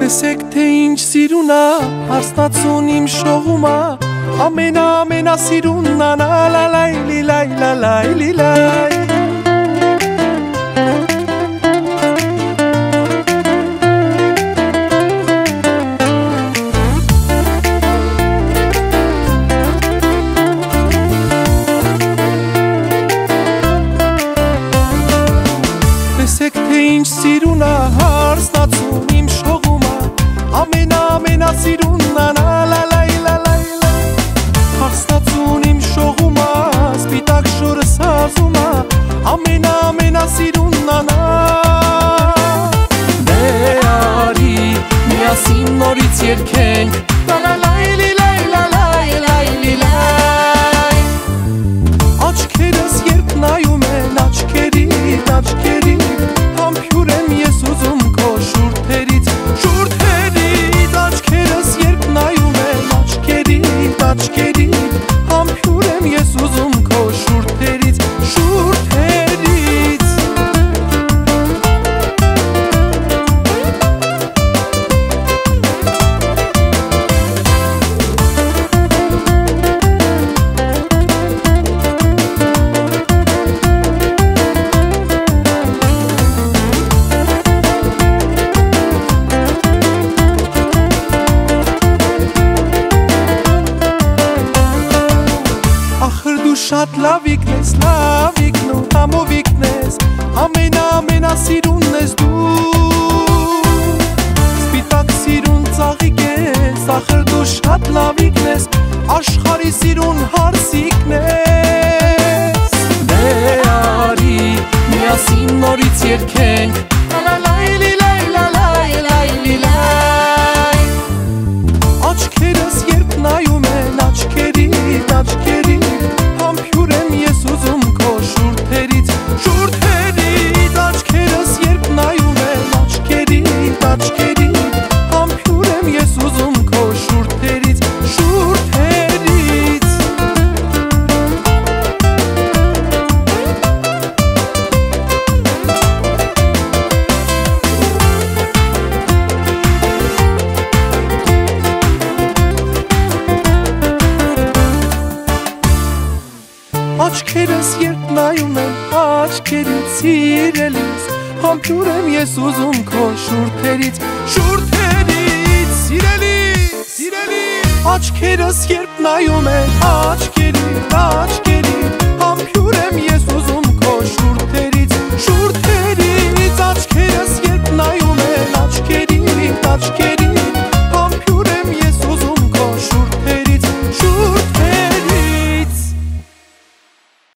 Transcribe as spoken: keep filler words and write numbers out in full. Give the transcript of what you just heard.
Տեսեք թե ինչ սիրուն ա, հարսնացուն իմ շողում ա, ամենա ամենա սիրունն ա, լա լայ լի լայ լա լայ լի լայ։ Տեսեք թե ինչ սիրուն ա, հարսնացուն իմ շողում ա, ամենա ամենա սիրունն ա, լա լայ լա լայ լա։ Հարսնացուն իմ շողում ա, սպիտակ շորը սազում ա, ամենա ամենա սիրունն ա։ Դե արի միասին նորից երգենք, լա լա լայ լի լայ լա լայ լայ լի լայ։ Աչքերս երբ նայում են աչքերիդ աչքերիդ, համբյուր եմ ես ուզում քո շուրթերից շուրթերից, աչքերս երբ նայում են աչքերիդ աչքերիդ, համբյուր եմ ես ուզում քո շուրթերից շուրթերից։ Ախր դու շատ լավիկն ես, լավիկն ու համովիկն ես, ամենա ամենա սիրունն ես դու, սպիտակ սիրուն ծաղիկ ես, ախր դու շատ լավիկն ես, աշխարհի սիրուն հարսիկն ես։ Դե արի միասին նորից երգենք, լա լայ լի լայ լա լայ լայ լի լայ։ Աչքերս երբ նայում են աչքերիդ աչքերիդ, համբյուր եմ ես ուզում քո շուրթերից շուրթերից, աչքերս երբ նայում են աչքերիդ աչքերիդ, համբյուր եմ ես ուզում քո շուրթերից շուրթերից։ Աչքերս երբ նայում են աչքերիդ սիրելիս, համբյուր եմ ես ուզում քո շուրթերից շուրթերից, սիրելի սիրելի, աչքերս երբ նայում են աչքերիդ աչքերիդ,